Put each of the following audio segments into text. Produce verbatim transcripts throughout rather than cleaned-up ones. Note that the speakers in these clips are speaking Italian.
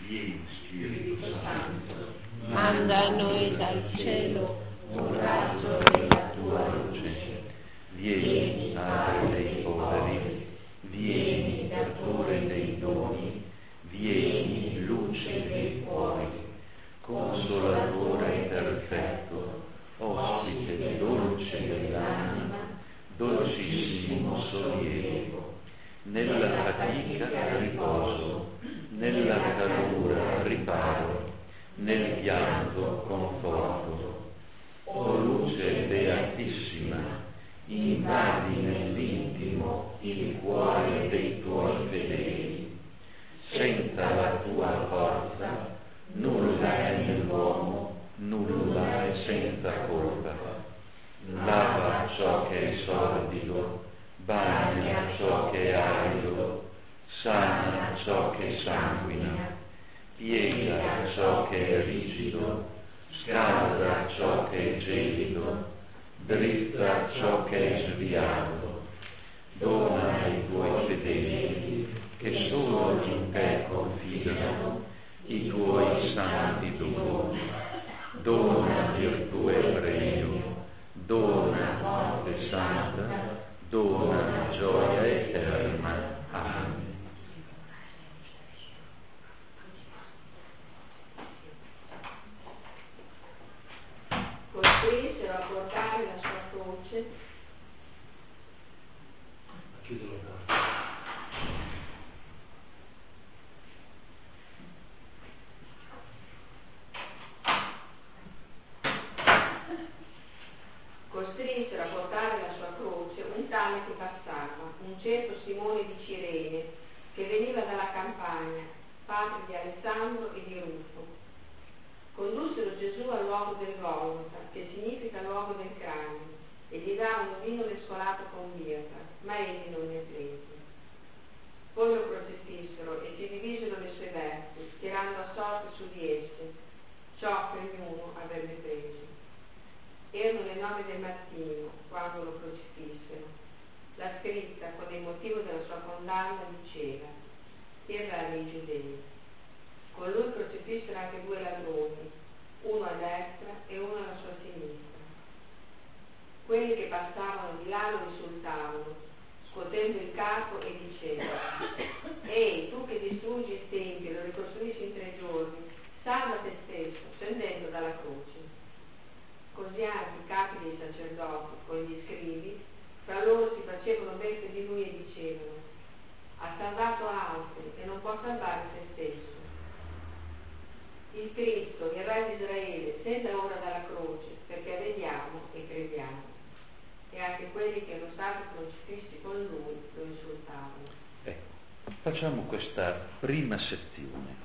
Vieni, Spirito Santo, manda a noi dal cielo un raggio della tua luce. Vieni, Padre dei poveri, vieni, datore dei doni, vieni, luce dei cuori, consolatore perfetto, ospite dolce dell'anima, dolcissimo sollievo. Nella fatica riposo, nella calura riparo, nel pianto conforto. O luce beatissima, invadi nell'intimo il cuore dei tuoi fedeli. Senza la tua forza, nulla è nell'uomo, nulla è senza colpa. Lava ciò che è sordido, bagna ciò che è arido, sana ciò che sanguina, piega ciò che è rigido, scalda ciò che è gelido, drizza ciò che è sviato. Dona ai tuoi fedeli, che solo in te confidano, i tuoi santi doni. Dona virtù e premio, dona morte santa, dona gioia eterna. Amen. Costrisero a portare la sua croce. Chiudo la porta. Costrinsero a portare la sua croce un tale che passava, un certo Simone di Cirene, che veniva dalla campagna, padre di Alessandro e di Rufo. Condussero Gesù al luogo del Golgota, che significa luogo del cranio, e gli davano vino mescolato con mirra, ma egli non ne prese. Poi lo crocifissero e si divisero le sue vesti, tirando a sorte su di esse ciò che ognuno avrebbe preso. Erano le nove del mattino quando lo crocifissero. La scritta, con il motivo della sua condanna, diceva: Pietà dei Giudei. Con lui crocifissero anche due ladroni, uno a destra e uno alla sua sinistra. Quelli che passavano di là lo insultavano, scuotendo il capo e dicendo: Ehi, tu che distruggi il tempio e lo ricostruisci in tre giorni, salva te stesso, scendendo dalla croce. Così anche i capi dei sacerdoti con gli scribi fra loro si facevano beffe di lui e dicevano: ha salvato altri e non può salvare se stesso. Il Cristo, il Re di Israele, scenda ora dalla croce, perché vediamo e crediamo. E anche quelli che erano stati crocifissi con lui lo insultavano. Ecco, facciamo questa prima sezione.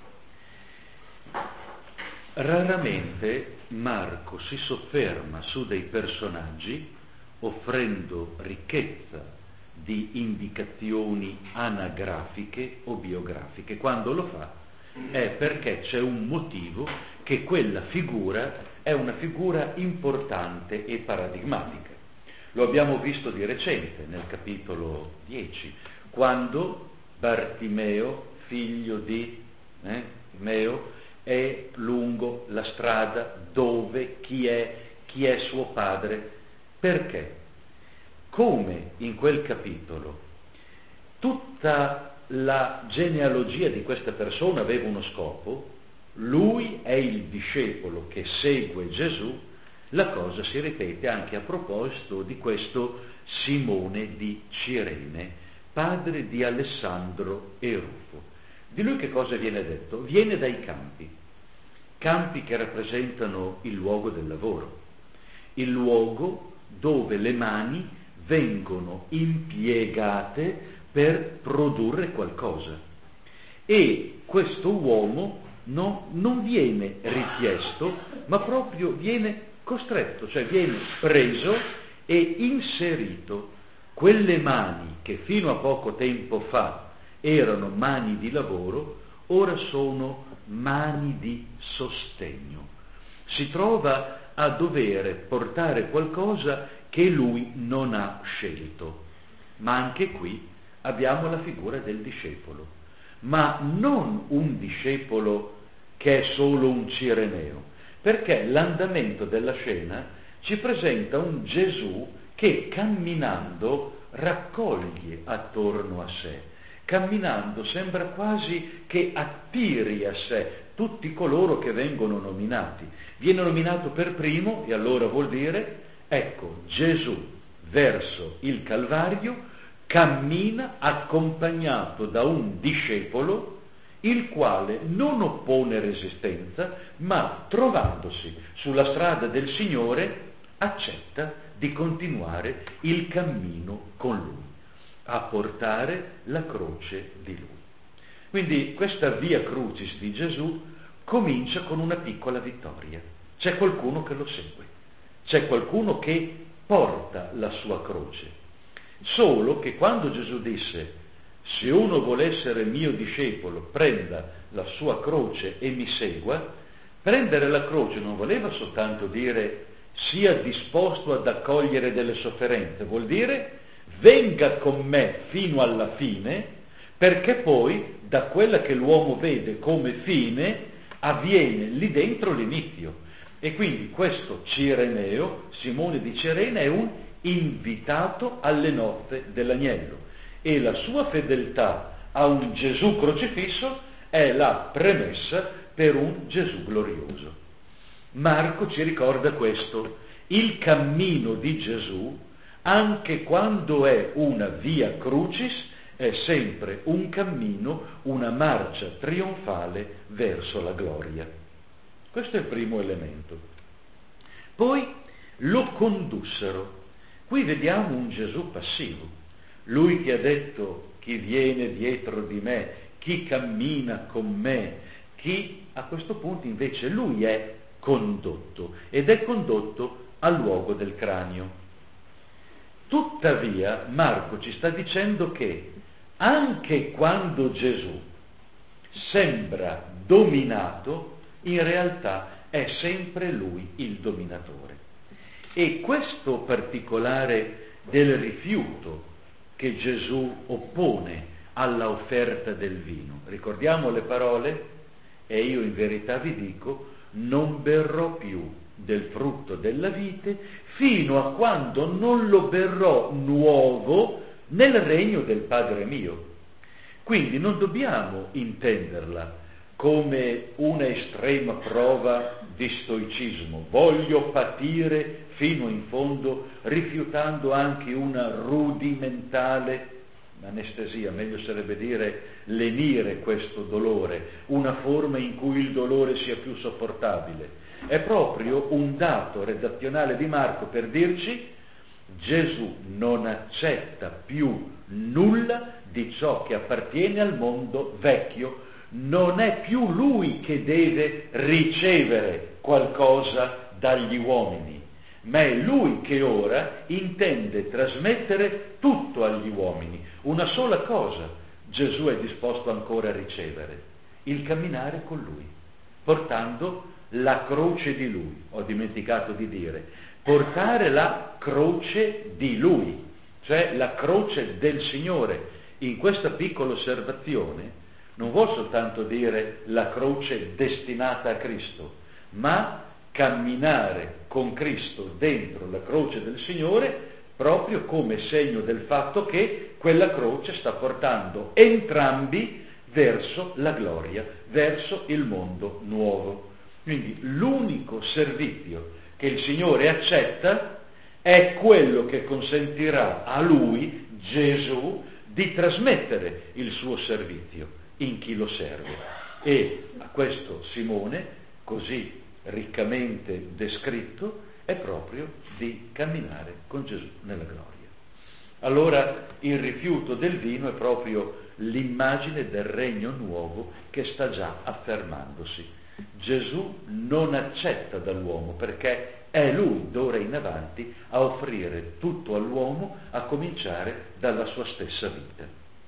Raramente Marco si sofferma su dei personaggi offrendo ricchezza di indicazioni anagrafiche o biografiche. Quando lo fa è perché c'è un motivo, che quella figura è una figura importante e paradigmatica. Lo abbiamo visto di recente nel capitolo dieci, quando Bartimeo, figlio di eh, Meo, è lungo la strada dove chi è, chi è suo padre. Perché? Come in quel capitolo tutta la genealogia di questa persona aveva uno scopo, lui è il discepolo che segue Gesù, la cosa si ripete anche a proposito di questo Simone di Cirene, padre di Alessandro e Rufo. Di lui che cosa viene detto? Viene dai campi, campi che rappresentano il luogo del lavoro, il luogo dove le mani vengono impiegate per produrre qualcosa. E questo uomo no, non viene richiesto, ma proprio viene costretto, cioè viene preso e inserito. Quelle mani che fino a poco tempo fa erano mani di lavoro, ora sono mani di sostegno. Si trova a dover portare qualcosa che lui non ha scelto. Ma anche qui abbiamo la figura del discepolo. ma non un discepolo che è solo un cireneo, perché l'andamento della scena ci presenta un Gesù che camminando raccoglie attorno a sé, camminando sembra quasi che attiri a sé tutti coloro che vengono nominati. Viene nominato per primo e allora vuol dire, ecco, Gesù verso il Calvario cammina accompagnato da un discepolo il quale non oppone resistenza, ma trovandosi sulla strada del Signore accetta di continuare il cammino con Lui, a portare la croce di Lui. Quindi questa via crucis di Gesù comincia con una piccola vittoria. C'è qualcuno che lo segue, c'è qualcuno che porta la sua croce. Solo che quando Gesù disse: se uno vuole essere mio discepolo, prenda la sua croce e mi segua, prendere la croce non voleva soltanto dire sia disposto ad accogliere delle sofferenze, vuol dire venga con me fino alla fine, perché poi da quella che l'uomo vede come fine avviene lì dentro l'inizio. E quindi questo Cireneo, Simone di Cirene, è un invitato alle nozze dell'agnello, e la sua fedeltà a un Gesù crocifisso è la premessa per un Gesù glorioso. Marco ci ricorda questo: il cammino di Gesù, anche quando è una via crucis, è sempre un cammino, una marcia trionfale verso la gloria. Questo è il primo elemento. Poi lo condussero. Qui vediamo un Gesù passivo. Lui che ha detto: chi viene dietro di me, chi cammina con me, chi... A questo punto invece lui è condotto, ed è condotto al luogo del cranio. Tuttavia Marco ci sta dicendo che anche quando Gesù sembra dominato, in realtà è sempre lui il dominatore. E questo particolare del rifiuto che Gesù oppone alla offerta del vino, ricordiamo le parole: e io in verità vi dico, non berrò più del frutto della vite fino a quando non lo berrò nuovo nel regno del Padre mio. Quindi non dobbiamo intenderla come una estrema prova di stoicismo, voglio patire fino in fondo, rifiutando anche una rudimentale anestesia, meglio sarebbe dire lenire questo dolore, una forma in cui il dolore sia più sopportabile. È proprio un dato redazionale di Marco per dirci: Gesù non accetta più nulla di ciò che appartiene al mondo vecchio, non è più lui che deve ricevere qualcosa dagli uomini, ma è lui che ora intende trasmettere tutto agli uomini. Una sola cosa Gesù è disposto ancora a ricevere: il camminare con lui, portando la croce di lui. Ho dimenticato di dire, portare la croce di lui, cioè la croce del Signore. In questa piccola osservazione non vuol soltanto dire la croce destinata a Cristo, ma camminare con Cristo dentro la croce del Signore, proprio come segno del fatto che quella croce sta portando entrambi verso la gloria, verso il mondo nuovo. Quindi l'unico servizio che il Signore accetta è quello che consentirà a Lui, Gesù, di trasmettere il suo servizio in chi lo serve. E a questo Simone, così riccamente descritto, è proprio di camminare con Gesù nella gloria. Allora il rifiuto del vino è proprio l'immagine del regno nuovo che sta già affermandosi. Gesù non accetta dall'uomo, perché è lui d'ora in avanti a offrire tutto all'uomo, a cominciare dalla sua stessa vita.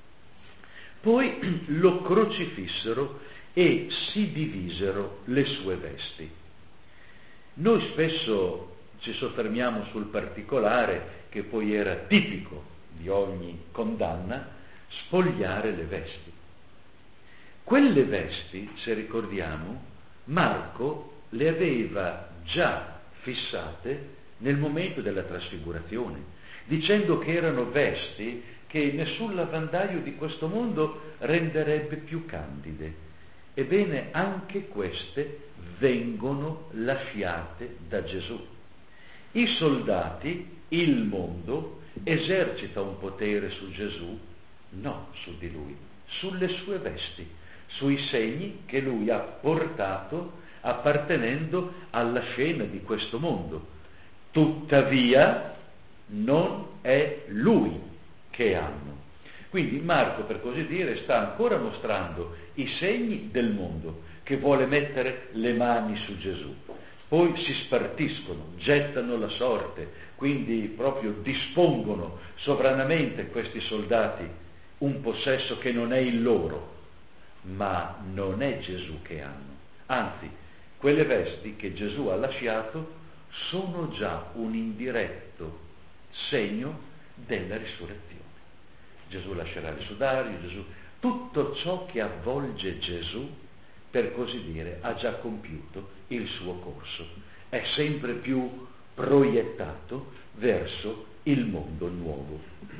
Poi lo crocifissero e si divisero le sue vesti. Noi spesso ci soffermiamo sul particolare, che poi era tipico di ogni condanna: spogliare le vesti. Quelle vesti, se ricordiamo, Marco le aveva già fissate nel momento della trasfigurazione, dicendo che erano vesti che nessun lavandaio di questo mondo renderebbe più candide. Ebbene, anche queste vengono lasciate da Gesù. I soldati, il mondo, esercita un potere su Gesù, no su di lui, sulle sue vesti, sui segni che lui ha portato appartenendo alla scena di questo mondo. Tuttavia non è lui che hanno. Quindi Marco, per così dire, sta ancora mostrando i segni del mondo, che vuole mettere le mani su Gesù. Poi si spartiscono, gettano la sorte, quindi proprio dispongono sovranamente questi soldati un possesso che non è il loro, ma non è Gesù che hanno. Anzi, quelle vesti che Gesù ha lasciato sono già un indiretto segno della risurrezione. Gesù lascerà il sudario, Gesù, tutto ciò che avvolge Gesù, per così dire, ha già compiuto il suo corso, è sempre più proiettato verso il mondo nuovo.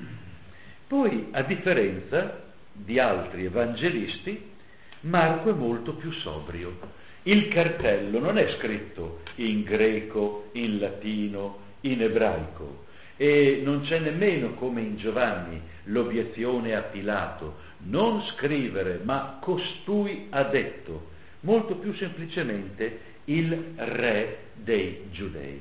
Poi, a differenza di altri evangelisti, Marco è molto più sobrio. Il cartello non è scritto in greco, in latino, in ebraico, e non c'è nemmeno, come in Giovanni, l'obiezione a Pilato: non scrivere, ma costui ha detto. Molto più semplicemente il re dei Giudei.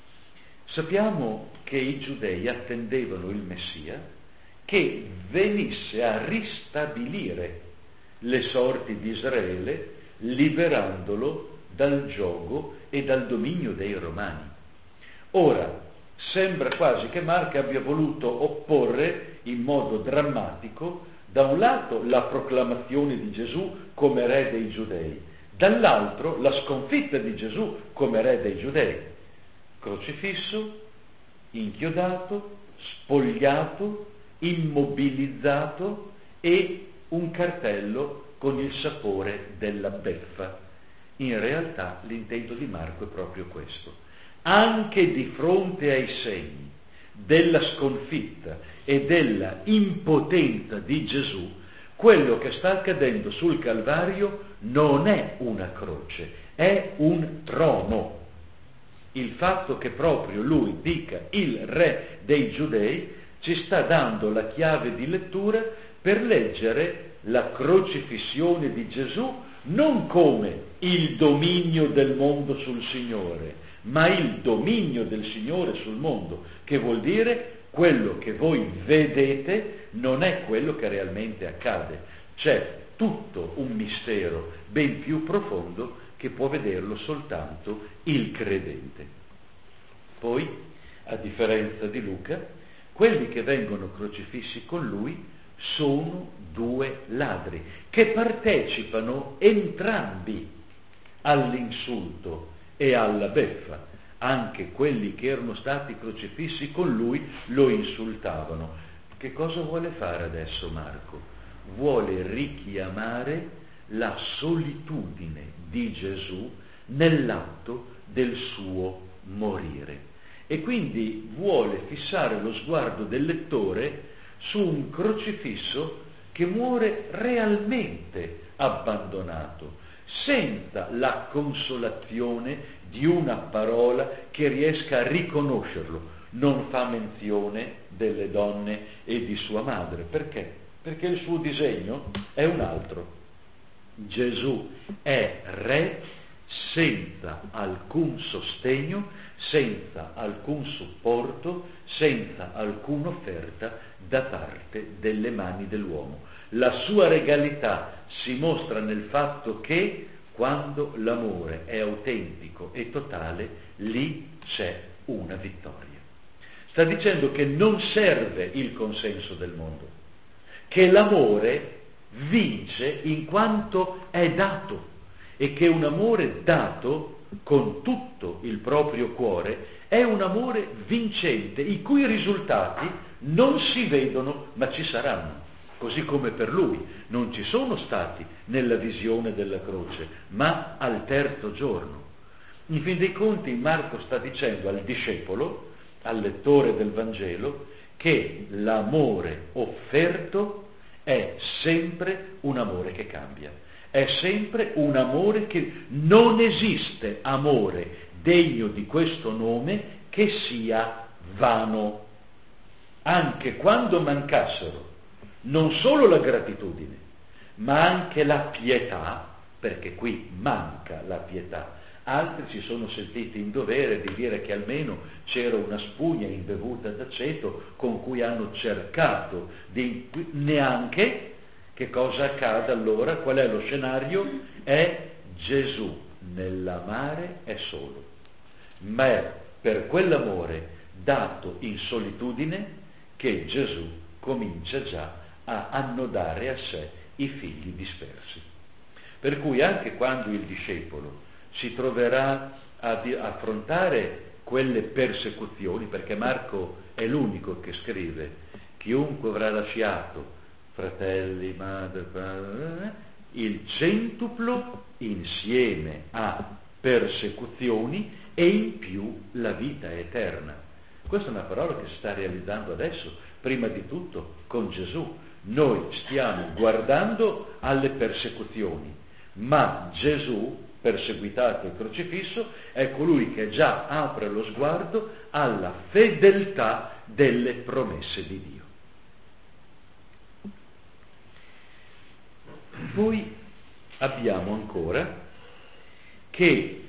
Sappiamo che i Giudei attendevano il Messia che venisse a ristabilire le sorti di Israele, liberandolo dal giogo e dal dominio dei Romani. Ora, sembra quasi che Marco abbia voluto opporre in modo drammatico, da un lato, la proclamazione di Gesù come re dei Giudei, dall'altro la sconfitta di Gesù come re dei Giudei. Crocifisso, inchiodato, spogliato, immobilizzato e un cartello con il sapore della beffa. In realtà l'intento di Marco è proprio questo. Anche di fronte ai segni della sconfitta e della impotenza di Gesù, quello che sta accadendo sul Calvario non è una croce, è un trono. Il fatto che proprio lui dica il re dei Giudei ci sta dando la chiave di lettura per leggere la crocifissione di Gesù non come il dominio del mondo sul Signore, ma il dominio del Signore sul mondo, che vuol dire quello che voi vedete non è quello che realmente accade. C'è tutto un mistero ben più profondo che può vederlo soltanto il credente. Poi, a differenza di Luca, quelli che vengono crocifissi con lui sono due ladri che partecipano entrambi all'insulto e alla beffa. Anche quelli che erano stati crocifissi con lui lo insultavano. Che cosa vuole fare adesso Marco? Vuole richiamare la solitudine di Gesù nell'atto del suo morire, e quindi vuole fissare lo sguardo del lettore su un crocifisso che muore realmente abbandonato, senza la consolazione di una parola che riesca a riconoscerlo. Non fa menzione delle donne e di sua madre. Perché? Perché il suo disegno è un altro. Gesù è re senza alcun sostegno, senza alcun supporto, senza alcuna offerta da parte delle mani dell'uomo. La sua regalità si mostra nel fatto che quando l'amore è autentico e totale, lì c'è una vittoria. Sta dicendo che non serve il consenso del mondo, che l'amore vince in quanto è dato, e che un amore dato con tutto il proprio cuore è un amore vincente, i cui risultati non si vedono ma ci saranno. così come per lui non ci sono stati nella visione della croce, ma al terzo giorno. In fin dei conti Marco sta dicendo al discepolo, al lettore del Vangelo, che l'amore offerto è sempre un amore che cambia, è sempre un amore che non esiste amore degno di questo nome che sia vano. Anche quando mancassero non solo la gratitudine, ma anche la pietà, perché qui manca la pietà. Altri si sono sentiti in dovere di dire che almeno c'era una spugna imbevuta d'aceto con cui hanno cercato di... neanche che cosa accada allora? Qual è lo scenario? È Gesù nell'amare è solo, ma è per quell'amore dato in solitudine che Gesù comincia già a annodare a sé i figli dispersi. Per cui anche quando il discepolo si troverà ad affrontare quelle persecuzioni, perché Marco è l'unico che scrive: chiunque avrà lasciato fratelli, madre, padre, il centuplo insieme a persecuzioni e in più la vita eterna. Questa è una parola che si sta realizzando adesso, prima di tutto con Gesù. Noi stiamo guardando alle persecuzioni, ma Gesù, perseguitato e crocifisso, è colui che già apre lo sguardo alla fedeltà delle promesse di Dio. Poi abbiamo ancora che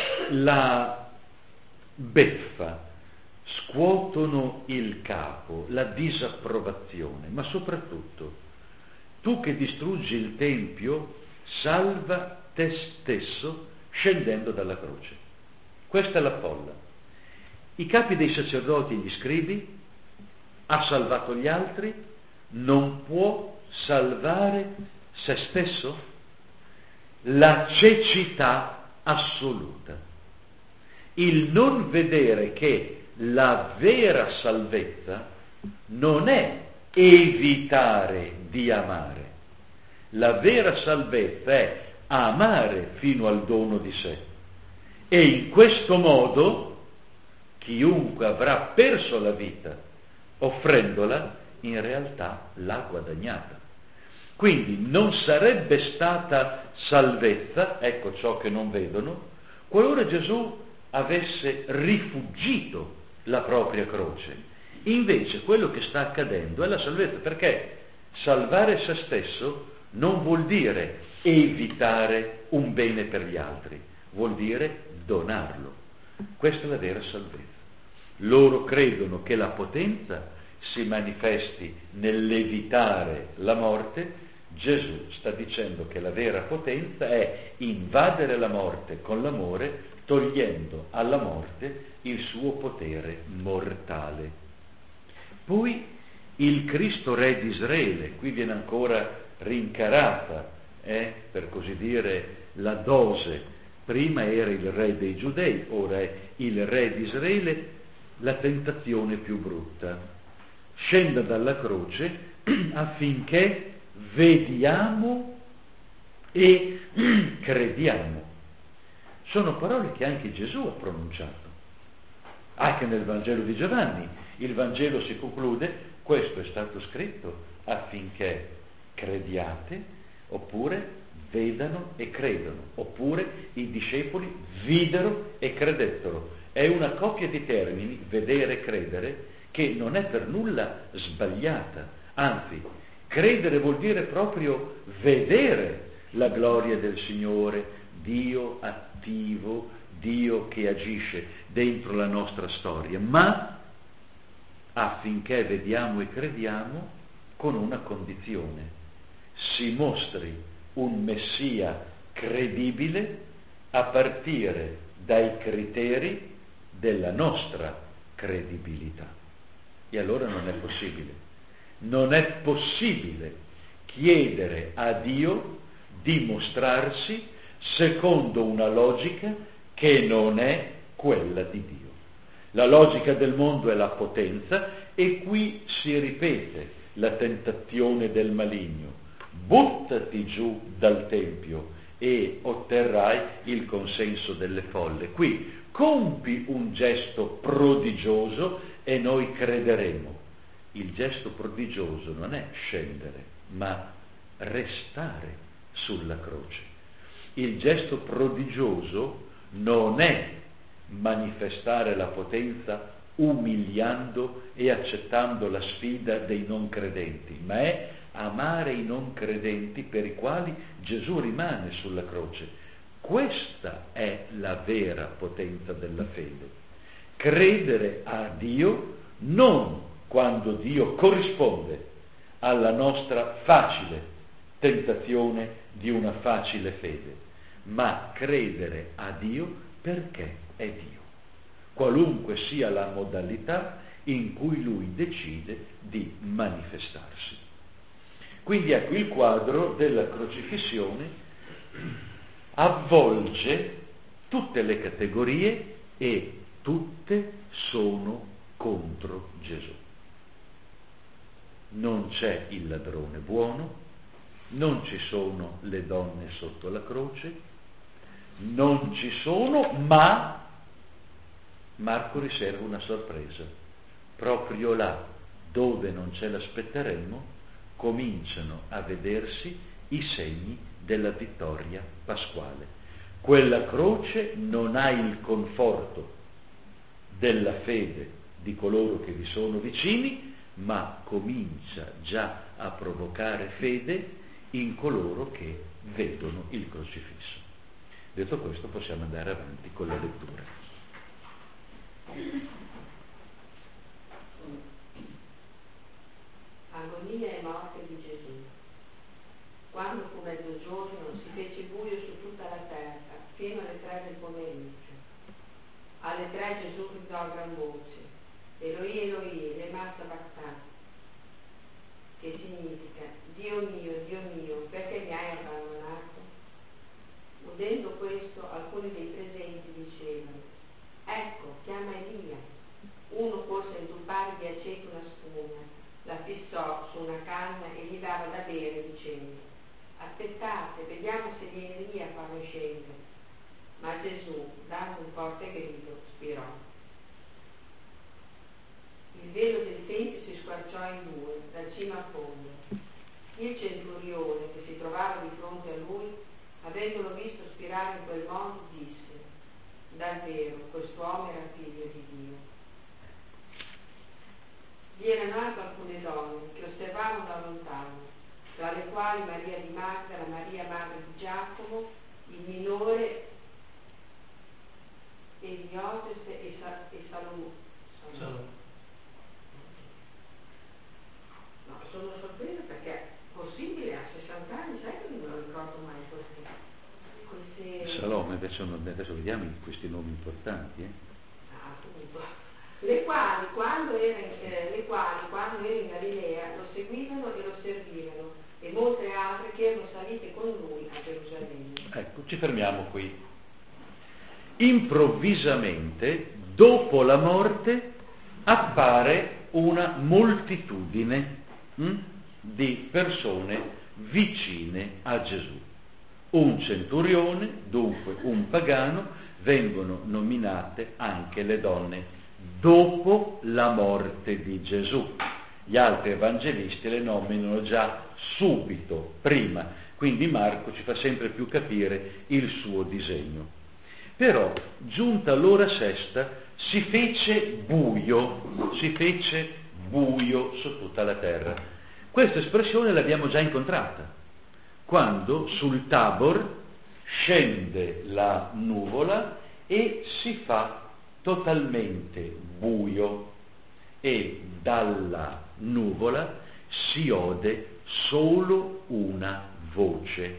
la beffa, scuotono il capo, la disapprovazione, ma soprattutto tu che distruggi il Tempio, salva te stesso scendendo dalla croce. Questa è la folla. I capi dei sacerdoti e gli scribi, ha salvato gli altri, non può salvare se stesso? La cecità assoluta, il non vedere che la vera salvezza non è evitare di amare, la vera salvezza è amare fino al dono di sé, e in questo modo chiunque avrà perso la vita offrendola in realtà l'ha guadagnata. Quindi non sarebbe stata salvezza, ecco ciò che non vedono, qualora Gesù avesse rifuggito la propria croce. Invece quello che sta accadendo è la salvezza, perché salvare se stesso non vuol dire evitare un bene per gli altri, vuol dire donarlo. Questa è la vera salvezza. Loro credono che la potenza si manifesti nell'evitare la morte. Gesù sta dicendo che la vera potenza è invadere la morte con l'amore, togliendo alla morte il suo potere mortale. Poi il Cristo Re di Israele, qui viene ancora rincarata, eh, per così dire, la dose. Prima era il Re dei Giudei, ora è il Re di Israele, la tentazione più brutta. Scenda dalla croce affinché vediamo e crediamo. Sono parole che anche Gesù ha pronunciato. Anche nel Vangelo di Giovanni, il Vangelo si conclude: questo è stato scritto affinché crediate, oppure vedano e credano, oppure i discepoli videro e credettero. È una coppia di termini, vedere e credere, che non è per nulla sbagliata, anzi, credere vuol dire proprio vedere la gloria del Signore, Dio attivo, Dio che agisce dentro la nostra storia, ma affinché vediamo e crediamo con una condizione: si mostri un Messia credibile a partire dai criteri della nostra credibilità. E allora non è possibile, non è possibile chiedere a Dio di mostrarsi secondo una logica che non è quella di Dio. La logica del mondo è la potenza, e qui si ripete la tentazione del maligno: buttati giù dal tempio e otterrai il consenso delle folle. Qui compi un gesto prodigioso e noi crederemo. Il gesto prodigioso non è scendere, ma restare sulla croce. Il gesto prodigioso non è manifestare la potenza umiliando e accettando la sfida dei non credenti, ma è amare i non credenti per i quali Gesù rimane sulla croce. Questa è la vera potenza della fede. Credere a Dio non quando Dio corrisponde alla nostra facile tentazione di una facile fede, ma credere a Dio perché è Dio, qualunque sia la modalità in cui Lui decide di manifestarsi. Quindi ecco, il quadro della crocifissione avvolge tutte le categorie e tutte sono contro Gesù. Non c'è il ladrone buono, non ci sono le donne sotto la croce, non ci sono, ma Marco riserva una sorpresa. Proprio là dove non ce l'aspetteremmo cominciano a vedersi i segni della vittoria pasquale. Quella croce non ha il conforto della fede di coloro che vi sono vicini, ma comincia già a provocare fede in coloro che vedono il crocifisso. Detto questo, possiamo andare avanti con la lettura. Agonia e morte di Gesù. Quando fu mezzogiorno si fece buio su tutta la terra fino alle tre del pomeriggio. Alle tre Gesù gridò a gran voce: Eloi, Eloi, lema sabachthani, che significa: Dio mio, Dio mio, perché mi hai abbandonato? Udendo questo, alcuni dei presenti dicevano: ecco, chiama Elia. Uno corse a intuppare di aceto una spugna, la fissò su una canna e gli dava da bere dicendo: aspettate, vediamo se viene Elia a farlo scendere. Ma Gesù, dando un forte grido, spirò. Il velo del tempio si squarciò in due, da cima a fondo. Il centurione, che si trovava di fronte a lui, avendolo visto spirare in quel modo, disse: davvero, quest'uomo era figlio di Dio. Vi erano anche alcune donne che osservavano da lontano, tra le quali Maria di Magdala, Maria madre di Giacomo, il minore, e Elioteste e, Sa- e Salomone. Salomone. No, sono sorpresa perché è possibile a sessanta anni, sai che non me lo ricordo mai queste, queste... Salome, invece adesso vediamo questi nomi importanti, eh? Ah, appunto. Le quali, quando era in, eh, le quali, quando era in Galilea, lo seguivano e lo servivano, e molte altre che erano salite con lui a Gerusalemme. Ecco, ci fermiamo qui. Improvvisamente, dopo la morte, appare una moltitudine hm, di persone vicine a Gesù. Un centurione, dunque un pagano, vengono nominate anche le donne dopo la morte di Gesù. Gli altri evangelisti le nominano già subito, prima, quindi Marco ci fa sempre più capire il suo disegno. Però, giunta l'ora sesta, si fece buio, si fece buio su tutta la terra. Questa espressione l'abbiamo già incontrata, quando sul Tabor scende la nuvola e si fa totalmente buio e dalla nuvola si ode solo una voce.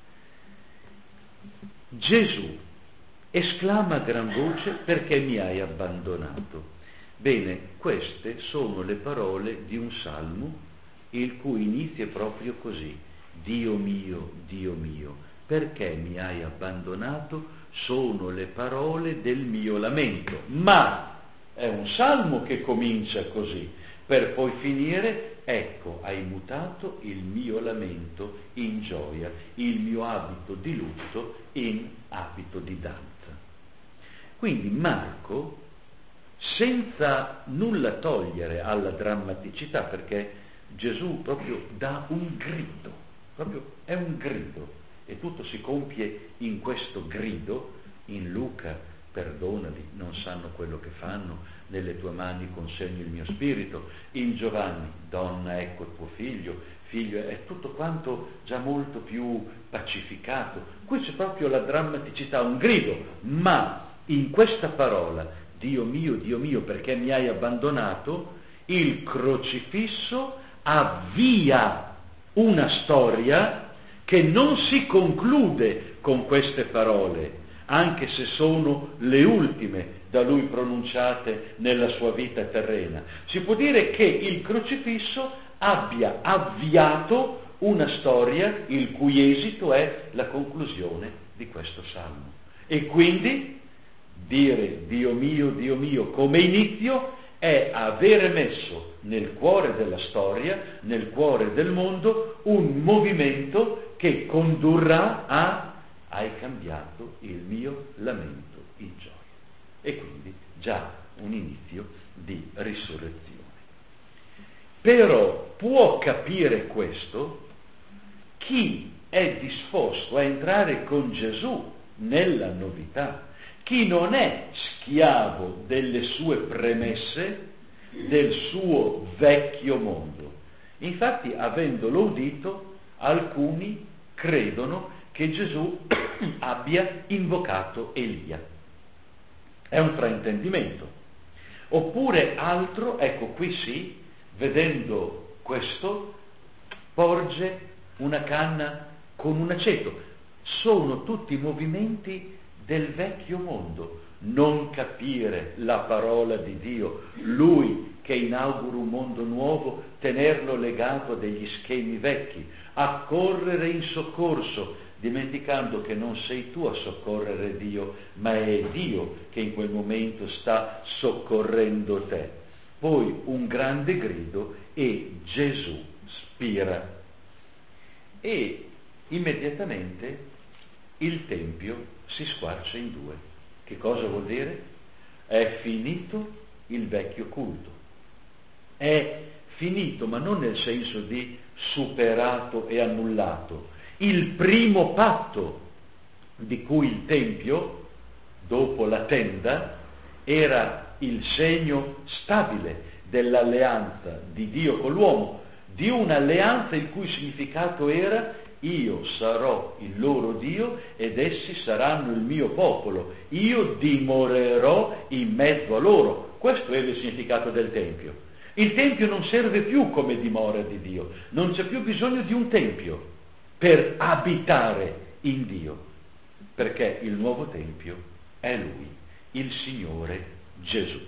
Gesù esclama a gran voce: perché mi hai abbandonato? Bene, queste sono le parole di un salmo il cui inizio è proprio così: Dio mio, Dio mio, perché mi hai abbandonato? Sono le parole del mio lamento. Ma è un salmo che comincia così, per poi finire: ecco, hai mutato il mio lamento in gioia, il mio abito di lutto in abito di danza. Quindi Marco, senza nulla togliere alla drammaticità, perché Gesù proprio dà un grido, proprio è un grido, e tutto si compie in questo grido. In Luca: perdonali, non sanno quello che fanno, nelle tue mani consegno il mio spirito. In Giovanni: donna, ecco il tuo figlio, figlio, è tutto quanto già molto più pacificato. Qui c'è proprio la drammaticità, un grido, ma in questa parola, Dio mio, Dio mio, perché mi hai abbandonato, il crocifisso avvia una storia che non si conclude con queste parole, anche se sono le ultime da lui pronunciate nella sua vita terrena. Si può dire che il crocifisso abbia avviato una storia il cui esito è la conclusione di questo salmo. E quindi dire Dio mio, Dio mio come inizio è avere messo nel cuore della storia, nel cuore del mondo, un movimento che condurrà a: hai cambiato il mio lamento in gioia. E quindi già un inizio di risurrezione. Però può capire questo chi è disposto a entrare con Gesù nella novità, chi non è schiavo delle sue premesse, del suo vecchio mondo. Infatti, avendolo udito, alcuni credono che Gesù abbia invocato Elia. È un fraintendimento. Oppure altro, ecco qui sì, vedendo questo, porge una canna con un aceto. Sono tutti movimenti del vecchio mondo. Non capire la parola di Dio, lui che inaugura un mondo nuovo, tenerlo legato a degli schemi vecchi, accorrere in soccorso, dimenticando che non sei tu a soccorrere Dio, ma è Dio che in quel momento sta soccorrendo te. Poi un grande grido e Gesù spira. E immediatamente il tempio si squarcia in due. Che cosa vuol dire? È finito il vecchio culto. È finito, ma non nel senso di superato e annullato. Il primo patto di cui il Tempio, dopo la tenda, era il segno stabile dell'alleanza di Dio con l'uomo, di un'alleanza il cui significato era: io sarò il loro Dio ed essi saranno il mio popolo, io dimorerò in mezzo a loro. Questo era il significato del Tempio. Il Tempio non serve più come dimora di Dio, non c'è più bisogno di un Tempio per abitare in Dio, perché il nuovo Tempio è Lui, il Signore Gesù.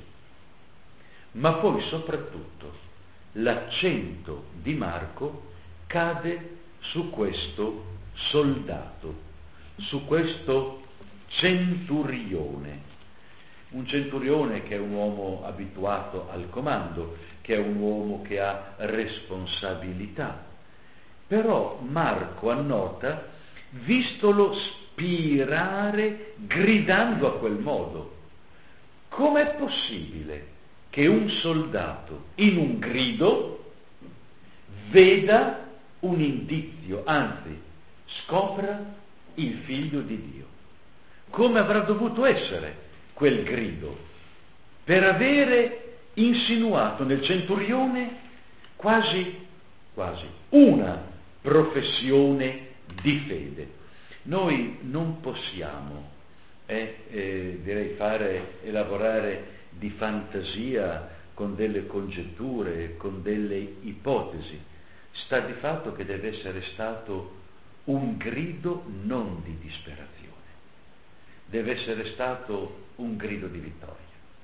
Ma poi soprattutto l'accento di Marco cade su questo soldato, su questo centurione. Un centurione che è un uomo abituato al comando, che è un uomo che ha responsabilità. Però Marco annota, vistolo spirare gridando a quel modo. Com'è possibile che un soldato in un grido veda un indizio, anzi scopra il figlio di Dio? Come avrà dovuto essere quel grido per avere insinuato nel centurione quasi, quasi una professione di fede? Noi non possiamo eh, eh, direi fare e lavorare di fantasia con delle congetture, con delle ipotesi. Sta di fatto che deve essere stato un grido non di disperazione, deve essere stato un grido di vittoria.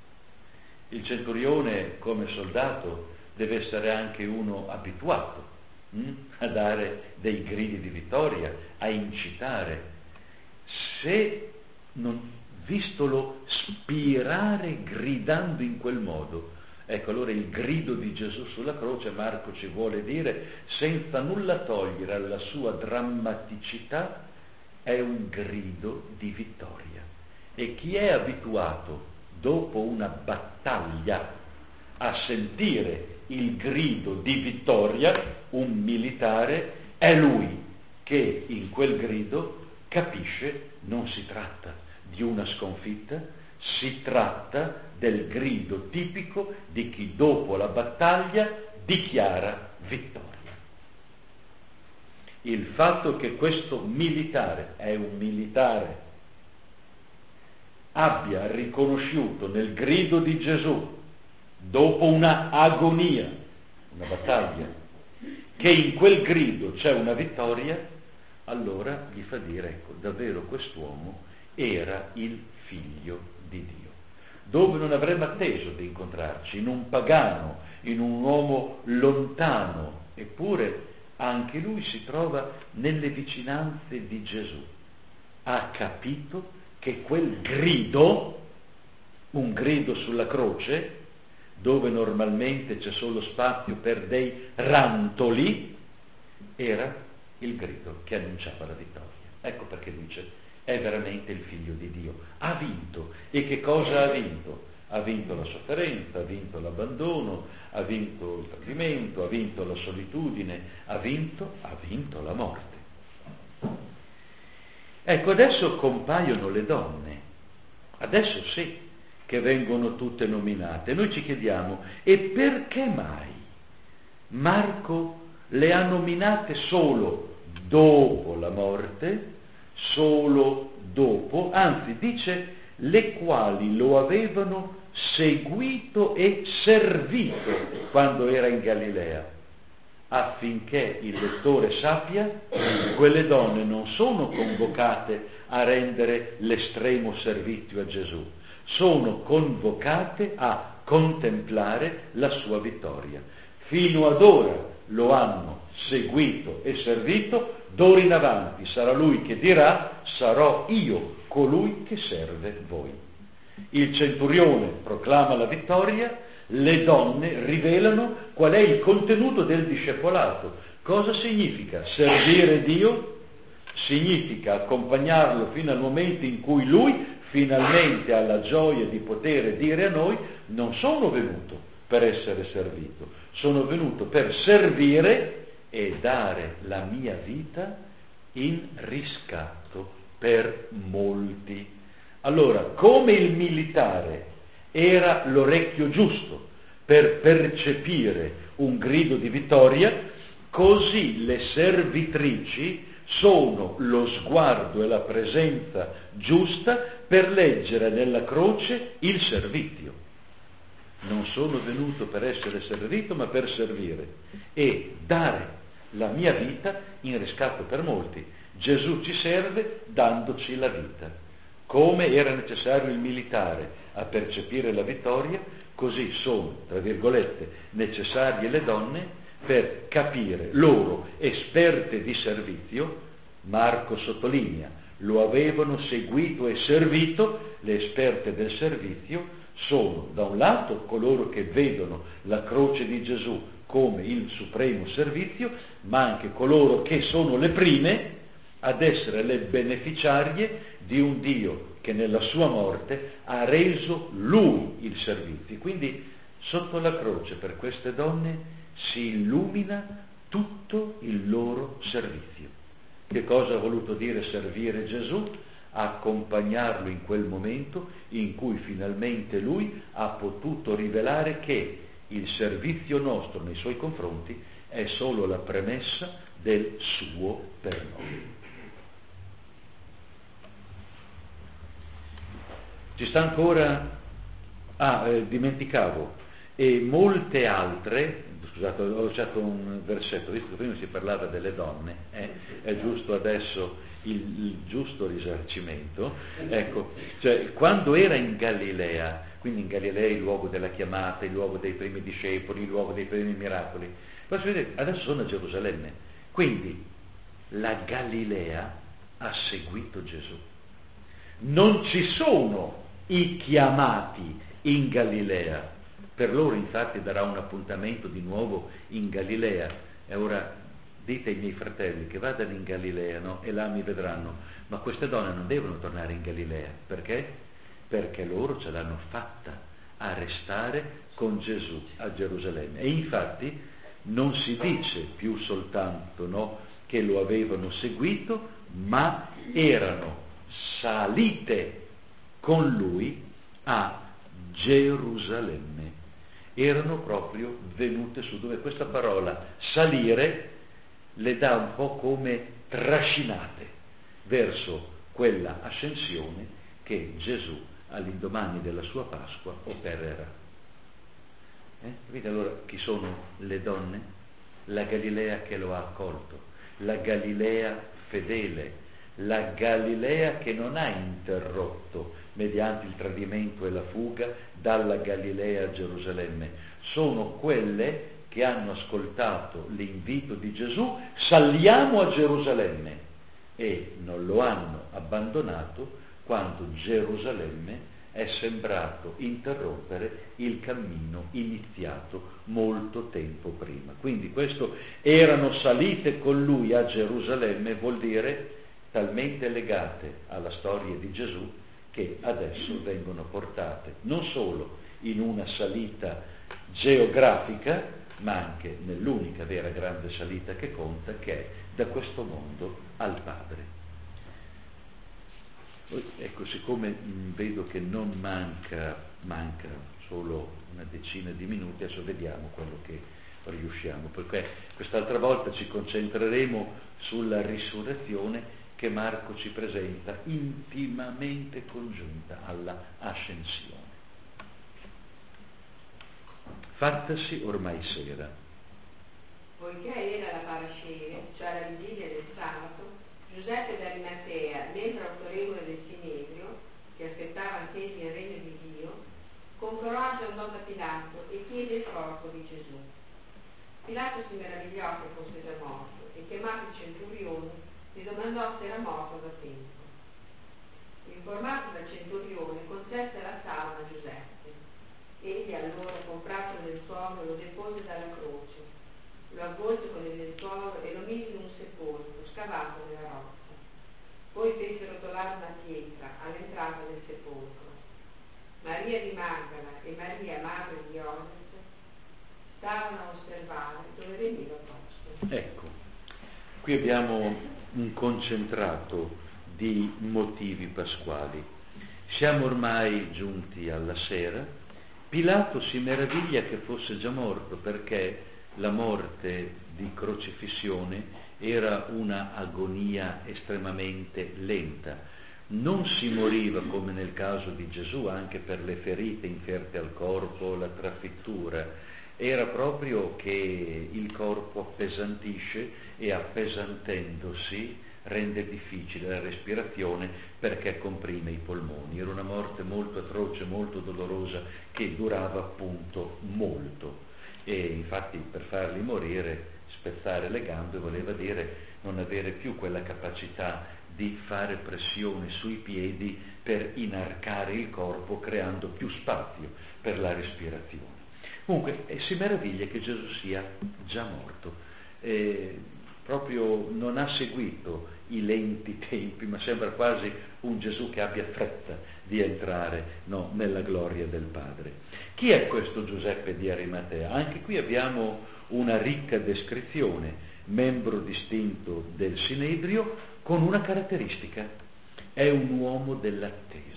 Il centurione come soldato deve essere anche uno abituato hm, a dare dei gridi di vittoria, a incitare. Se non, vistolo spirare gridando in quel modo, Ecco, allora il grido di Gesù sulla croce, Marco ci vuole dire, senza nulla togliere alla sua drammaticità, è un grido di vittoria. E chi è abituato, dopo una battaglia, a sentire il grido di vittoria, un militare, è lui che in quel grido capisce non si tratta di una sconfitta, si tratta del grido tipico di chi dopo la battaglia dichiara vittoria. Il fatto che questo militare è un militare abbia riconosciuto nel grido di Gesù, dopo una agonia, una battaglia, che in quel grido c'è una vittoria, allora gli fa dire, ecco, davvero quest'uomo era il figlio di Dio. Dove non avremmo atteso di incontrarci? In un pagano, in un uomo lontano, eppure anche lui si trova nelle vicinanze di Gesù. Ha capito che quel grido, un grido sulla croce, dove normalmente c'è solo spazio per dei rantoli, era il grido che annunciava la vittoria. Ecco perché dice, è veramente il figlio di Dio. Ha vinto. E che cosa ha vinto? Ha vinto la sofferenza, ha vinto l'abbandono, ha vinto il tradimento, ha vinto la solitudine, ha vinto, ha vinto la morte. Ecco, adesso compaiono le donne, adesso sì che vengono tutte nominate. Noi ci chiediamo, e perché mai Marco le ha nominate solo dopo la morte, solo dopo, anzi dice le quali lo avevano seguito e servito quando era in Galilea, affinché il lettore sappia quelle donne non sono convocate a rendere l'estremo servizio a Gesù, sono convocate a contemplare la sua vittoria. Fino ad ora lo hanno seguito e servito, d'ora in avanti sarà lui che dirà, sarò io colui che serve voi. Il centurione proclama la vittoria, le donne rivelano qual è il contenuto del discepolato. Cosa significa servire Dio? Significa accompagnarlo fino al momento in cui lui finalmente ha la gioia di poter dire a noi, non sono venuto per essere servito, sono venuto per servire e dare la mia vita in riscatto per molti. Allora, come il militare era l'orecchio giusto per percepire un grido di vittoria, così le servitrici sono lo sguardo e la presenza giusta per leggere nella croce il servizio. Non sono venuto per essere servito, ma per servire e dare la mia vita in riscatto per molti. Gesù ci serve dandoci la vita. Come era necessario il militare a percepire la vittoria, così sono, tra virgolette, necessarie le donne per capire loro, esperte di servizio. Marco sottolinea, lo avevano seguito e servito, le esperte del servizio sono da un lato coloro che vedono la croce di Gesù come il supremo servizio, ma anche coloro che sono le prime ad essere le beneficiarie di un Dio che nella sua morte ha reso lui il servizio. Quindi sotto la croce per queste donne si illumina tutto il loro servizio. Che cosa ha voluto dire servire Gesù? Accompagnarlo in quel momento in cui finalmente lui ha potuto rivelare che il servizio nostro nei suoi confronti è solo la premessa del suo per noi. Ci sta ancora, ah, eh, dimenticavo, e molte altre, scusate, ho lasciato un versetto, visto che prima si parlava delle donne, eh, è giusto adesso il, il giusto risarcimento, ecco, cioè quando era in Galilea, quindi in Galilea il luogo della chiamata, il luogo dei primi discepoli, il luogo dei primi miracoli, posso vedere, adesso sono a Gerusalemme, quindi la Galilea ha seguito Gesù. Non ci sono i chiamati in Galilea, Per loro infatti darà un appuntamento di nuovo in Galilea. E ora dite ai miei fratelli che vadano in Galilea, no? E là mi vedranno. Ma queste donne non devono tornare in Galilea. Perché? Perché loro ce l'hanno fatta a restare con Gesù a Gerusalemme. E infatti non si dice più soltanto, no, che lo avevano seguito, ma erano salite con lui a Gerusalemme. Erano proprio venute su, dove questa parola salire le dà un po' come trascinate verso quella ascensione che Gesù all'indomani della sua Pasqua opererà. Eh? Capite allora chi sono le donne? La Galilea che lo ha accolto, la Galilea fedele, la Galilea che non ha interrotto mediante il tradimento e la fuga dalla Galilea a Gerusalemme. Sono quelle che hanno ascoltato l'invito di Gesù: saliamo a Gerusalemme, e non lo hanno abbandonato quando Gerusalemme è sembrato interrompere il cammino iniziato molto tempo prima. Quindi questo erano salite con lui a Gerusalemme vuol dire talmente legate alla storia di Gesù che adesso vengono portate non solo in una salita geografica, ma anche nell'unica vera grande salita che conta, che è da questo mondo al Padre. Ecco, siccome mh, vedo che non manca, manca solo una decina di minuti, adesso vediamo quello che riusciamo, perché quest'altra volta ci concentreremo sulla risurrezione che Marco ci presenta intimamente congiunta alla ascensione. Fattasi ormai sera. Poiché era la parasceve, cioè la vigilia del sabato, Giuseppe d'Arimatea, membro autorevole del Sinedrio, che aspettava anch'egli il regno di Dio, con coraggio andò da Pilato e chiese il corpo di Gesù. Pilato si meravigliò che fosse già morto e, chiamato il centurione, gli domandò se era morto da tempo. Informato dal centurione, concesse la salma a Giuseppe. Egli allora, con braccio del lenzuolo, lo depose dalla croce, lo avvolse con il lenzuolo e lo mise in un sepolcro scavato nella roccia. Poi fece rotolare una pietra all'entrata del sepolcro. Maria di Magdala e Maria, madre di Iosef, stavano a osservare dove veniva posto. Ecco, qui abbiamo un concentrato di motivi pasquali. Siamo ormai giunti alla sera. Pilato si meraviglia che fosse già morto, perché la morte di crocifissione era una agonia estremamente lenta. Non si moriva come nel caso di Gesù anche per le ferite inferte al corpo, la trafittura. Era proprio che il corpo appesantisce e appesantendosi rende difficile la respirazione perché comprime i polmoni. Era una morte molto atroce, molto dolorosa, che durava appunto molto. E infatti per farli morire, spezzare le gambe voleva dire non avere più quella capacità di fare pressione sui piedi per inarcare il corpo, creando più spazio per la respirazione. Comunque eh, si meraviglia che Gesù sia già morto, eh, proprio non ha seguito i lenti tempi, ma sembra quasi un Gesù che abbia fretta di entrare, no, nella gloria del Padre. Chi è questo Giuseppe di Arimatea? Anche qui abbiamo una ricca descrizione, membro distinto del Sinedrio, con una caratteristica: è un uomo dell'attesa.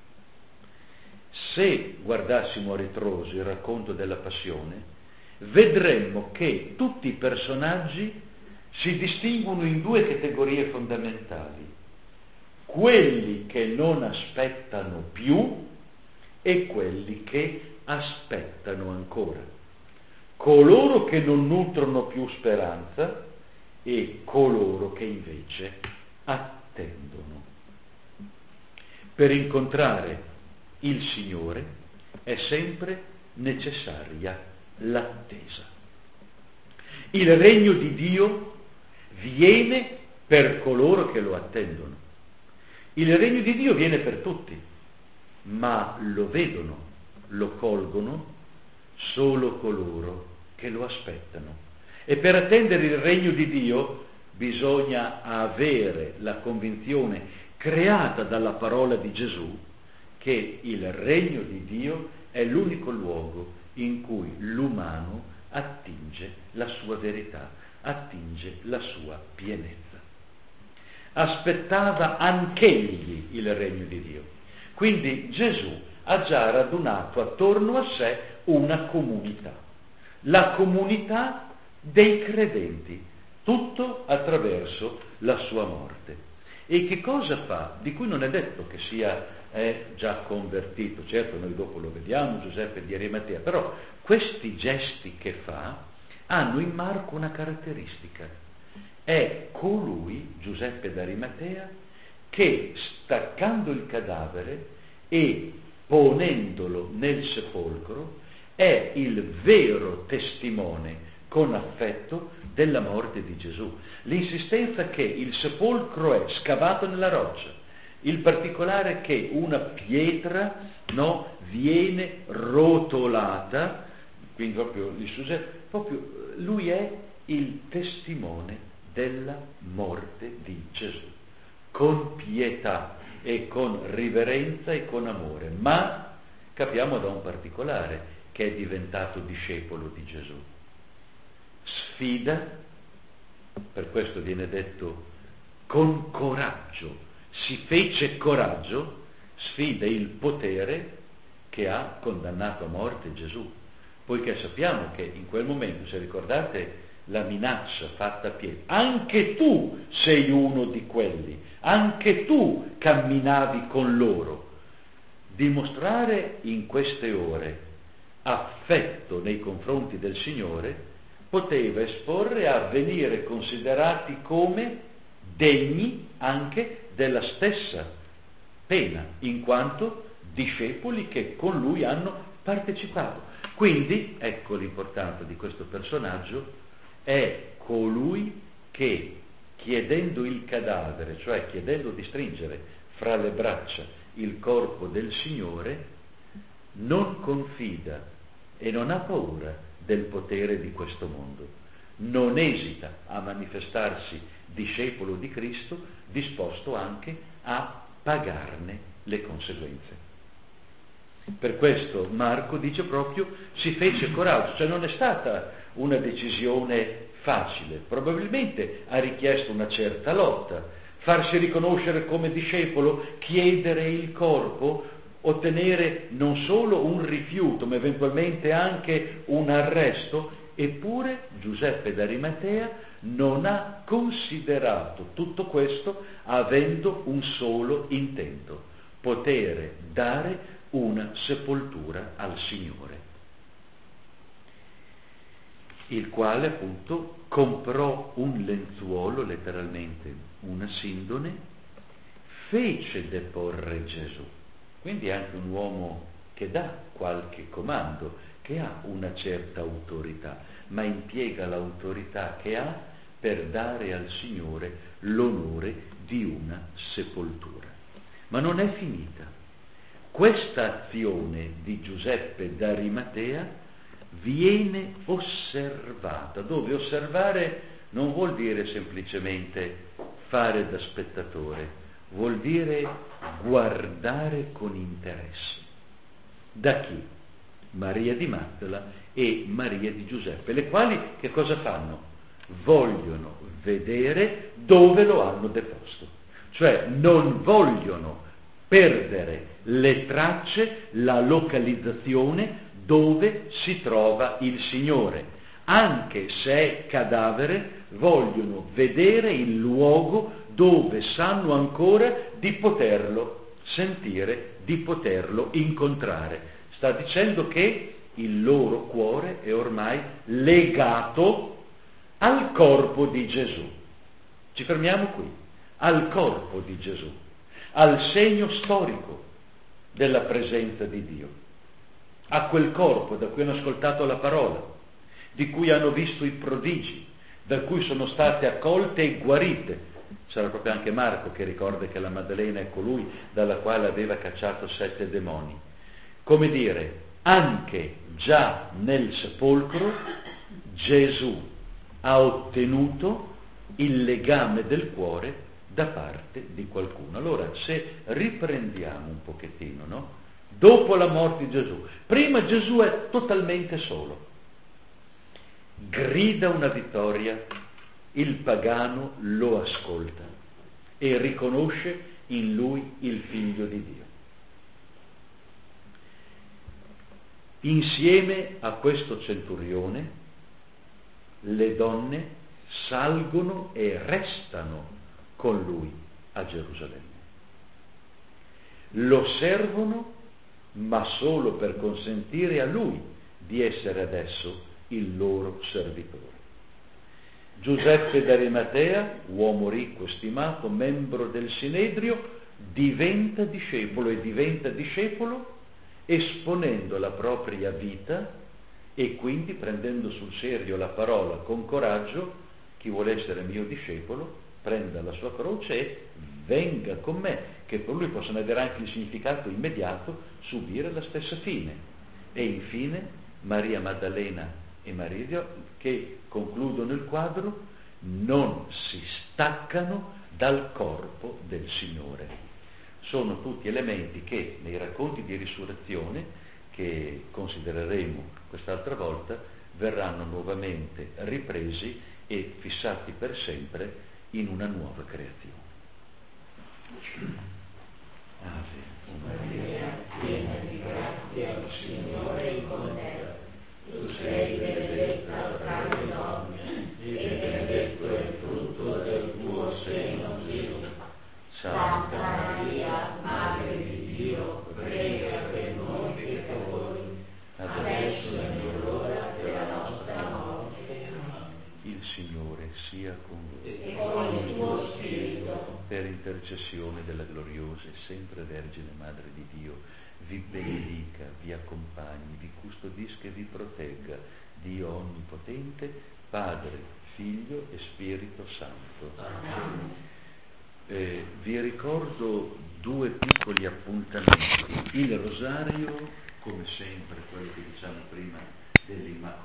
Se guardassimo a ritroso il racconto della Passione, vedremmo che tutti i personaggi si distinguono in due categorie fondamentali: quelli che non aspettano più e quelli che aspettano ancora, coloro che non nutrono più speranza e coloro che invece attendono. Per incontrare il Signore è sempre necessaria l'attesa. Il regno di Dio viene per coloro che lo attendono. Il regno di Dio viene per tutti, ma lo vedono, lo colgono solo coloro che lo aspettano. E per attendere il regno di Dio bisogna avere la convinzione creata dalla parola di Gesù che il regno di Dio è l'unico luogo in cui l'umano attinge la sua verità, attinge la sua pienezza. Aspettava anch'egli il regno di Dio. Quindi Gesù ha già radunato attorno a sé una comunità, la comunità dei credenti, tutto attraverso la sua morte. E che cosa fa? Di cui non è detto che sia è già convertito, certo noi dopo lo vediamo, Giuseppe di Arimatea, però questi gesti che fa hanno in Marco una caratteristica: è colui, Giuseppe d'Arimatea, che staccando il cadavere e ponendolo nel sepolcro è il vero testimone con affetto della morte di Gesù. L'insistenza che il sepolcro è scavato nella roccia, il particolare che una pietra no, viene rotolata, quindi proprio, proprio lui è il testimone della morte di Gesù, con pietà e con riverenza e con amore, ma capiamo da un particolare che è diventato discepolo di Gesù. Sfida, per questo viene detto con coraggio, si fece coraggio, sfida il potere che ha condannato a morte Gesù, poiché sappiamo che in quel momento, se ricordate la minaccia fatta a Pietro, anche tu sei uno di quelli, anche tu camminavi con loro. Dimostrare in queste ore affetto nei confronti del Signore poteva esporre a venire considerati come degni anche della stessa pena, in quanto discepoli che con lui hanno partecipato. Quindi, ecco l'importanza di questo personaggio, è colui che, chiedendo il cadavere, cioè chiedendo di stringere fra le braccia il corpo del Signore, non confida e non ha paura del potere di questo mondo, non esita a manifestarsi discepolo di Cristo, disposto anche a pagarne le conseguenze. Per questo Marco dice proprio si fece coraggio, cioè non è stata una decisione facile, probabilmente ha richiesto una certa lotta, farsi riconoscere come discepolo, chiedere il corpo, ottenere non solo un rifiuto ma eventualmente anche un arresto. Eppure Giuseppe d'Arimatea non ha considerato tutto questo avendo un solo intento: potere dare una sepoltura al Signore, il quale appunto comprò un lenzuolo, letteralmente una sindone, fece deporre Gesù. Quindi è anche un uomo che dà qualche comando, che ha una certa autorità, ma impiega l'autorità che ha per dare al Signore l'onore di una sepoltura. Ma non è finita. Questa azione di Giuseppe d'Arimatea viene osservata, dove osservare non vuol dire semplicemente fare da spettatore, vuol dire guardare con interesse. Da chi? Maria di Magdala e Maria di Giuseppe, le quali che cosa fanno? Vogliono vedere dove lo hanno deposto, cioè non vogliono perdere le tracce, la localizzazione dove si trova il Signore. Anche se è cadavere, vogliono vedere il luogo dove sanno ancora di poterlo sentire, di poterlo incontrare. Sta dicendo che il loro cuore è ormai legato al corpo di Gesù. Ci fermiamo qui, al corpo di Gesù, al segno storico della presenza di Dio, a quel corpo da cui hanno ascoltato la parola, di cui hanno visto i prodigi, da cui sono state accolte e guarite. Sarà proprio anche Marco che ricorda che la Maddalena è colui dalla quale aveva cacciato sette demoni. Come dire, anche già nel sepolcro Gesù ha ottenuto il legame del cuore da parte di qualcuno. Allora, se riprendiamo un pochettino, no? Dopo la morte di Gesù, prima Gesù è totalmente solo, grida una vittoria, il pagano lo ascolta e riconosce in lui il figlio di Dio. Insieme a questo centurione le donne salgono e restano con lui a Gerusalemme. Lo servono, ma solo per consentire a lui di essere adesso il loro servitore. Giuseppe d'Arimatea, uomo ricco e stimato, membro del Sinedrio, diventa discepolo e diventa discepolo esponendo la propria vita e quindi prendendo sul serio la parola con coraggio: chi vuole essere mio discepolo prenda la sua croce e venga con me, che per lui possono avere anche il significato immediato, subire la stessa fine. E infine Maria Maddalena e Maria che concludono il quadro, non si staccano dal corpo del Signore. Sono tutti elementi che nei racconti di risurrezione, che considereremo quest'altra volta, verranno nuovamente ripresi e fissati per sempre in una nuova creazione. Ave Maria, piena di grazia, il Signore è con te. Tu sei benedetta tra le donne, e benedetto è il frutto del tuo seno, Gesù. Santa Maria, Madre di Dio, prega per noi peccatori, adesso è l'ora della nostra morte. Il Signore sia con voi. E con il tuo spirito. Per intercessione della gloriosa e sempre Vergine Madre di Dio, vi benedica, vi accompagni, vi custodisca e vi protegga Dio Onnipotente, Padre, Figlio e Spirito Santo. Amen. Eh, vi ricordo due piccoli appuntamenti. Il rosario, come sempre, quello che diciamo prima dell'Immacolata